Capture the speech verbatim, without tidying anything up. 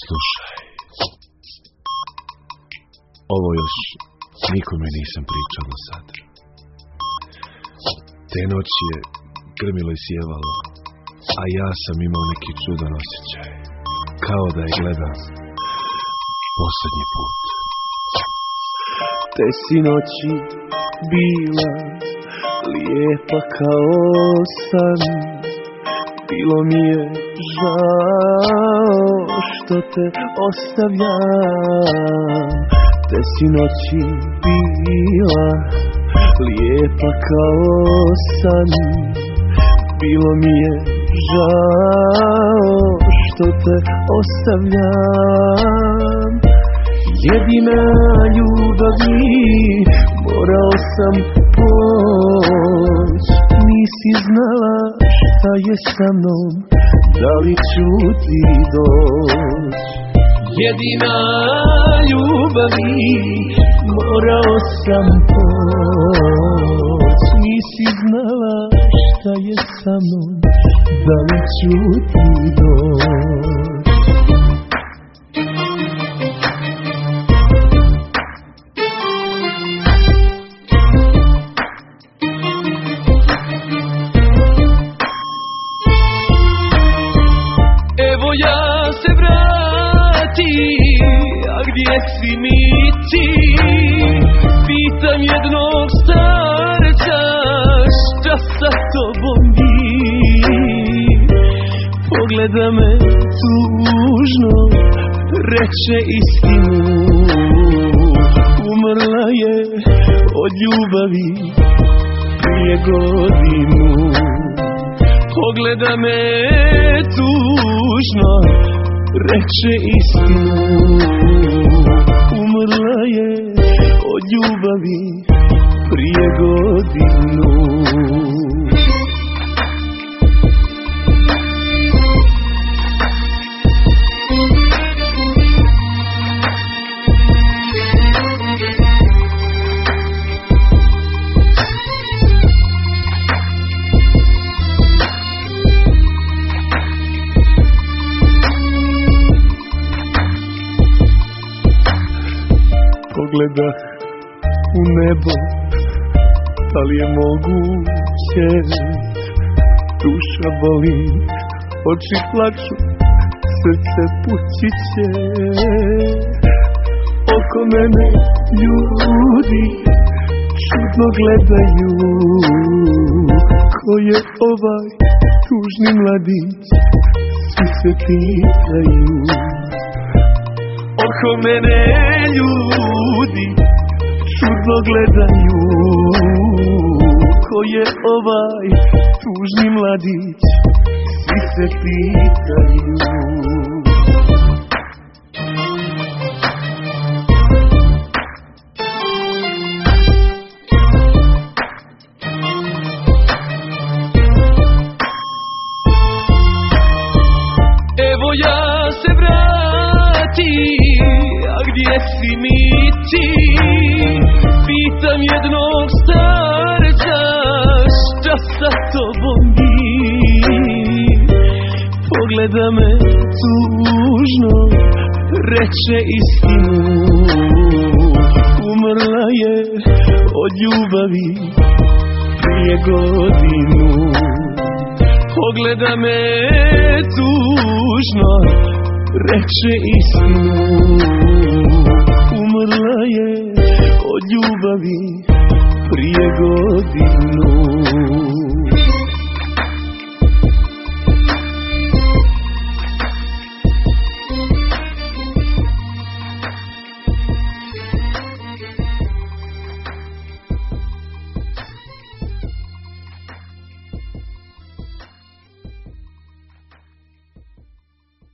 Slušaj, ovo još nikome nisam pričao do sada. Te noći je grmilo i sjevalo, a ja sam imao neki čudan osjećaj, kao da je gledam posljednji put. Te si noći bila lijepa kao san, bilo mi je žao što te ostavljam. Te si noći bila lijepa kao san, bilo mi je žao što te ostavljam. Jedina ljubavi, morao sam poć, nisi znala šta je sa mnom, da li ću ti doć. Jedina ljubavi, morao sam poć, nisi znala šta je sa mnom, da li ću ti doć. Gdje si mi ti? Pitam jednog starca, šta sa tobom bi? Pogleda me tužno, reče istinu, umrla je od ljubavi prije godinu. Pogleda me tužno, reče istinu, umrla je od ljubavi prije godinu. Pogledah u nebo, ali je moguće, duša boli, oči plaču, srce pučiće. Oko mene ljudi čudno gledaju, ko je ovaj tužni mladić, svi se pitaju. Oko mene ljudi čudno gledaju, ko je ovaj tužni mladić, svi se pitaju. Evo ja se vratim, a gdje si mi ti? Pitam jednog starca, šta sa tobom bi? Pogleda me tužno, reče istinu, umrla je od ljubavi prije godinu. Pogleda me tužno, reče istinu, umrla je od ljubavi prije godinu.